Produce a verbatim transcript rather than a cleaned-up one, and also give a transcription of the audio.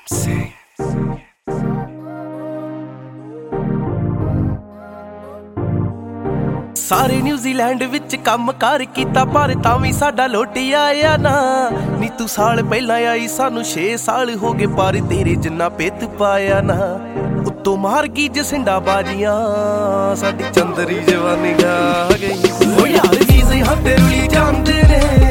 ਸਾਰੇ ਨਿਊਜ਼ੀਲੈਂਡ ਵਿੱਚ ਕੰਮ ਕਾਰ ਕੀਤਾ ਪਰ ਤਾਂ ਵੀ ਸਾਡਾ ਲੋਟੀ ਆਇਆ ਨਾ ਨੀ ਤੂੰ ਸਾਲ ਪਹਿਲਾਂ ਆਈ ਸਾਨੂੰ ਛੇ ਸਾਲ ਹੋ ਗਏ ਪਰ ਤੇਰੇ ਜਿੰਨਾ ਪਿੱਤ ਪਾਇਆ ਨਾ ਉੱਤੋਂ ਮਾਰ ਗਈ ਜਸਿੰਡਾ ਬਾਜੀਆਂ ਸਾਡੀ ਚੰਦਰੀ ਜਵਾਨੀ ਗਾ ਗਈ ਓ ਯਾਰ ਵੀਜ਼ੇ ਹੱਥੇ ਰੁਲੀ ਜਾਂਦੇ ਨੇ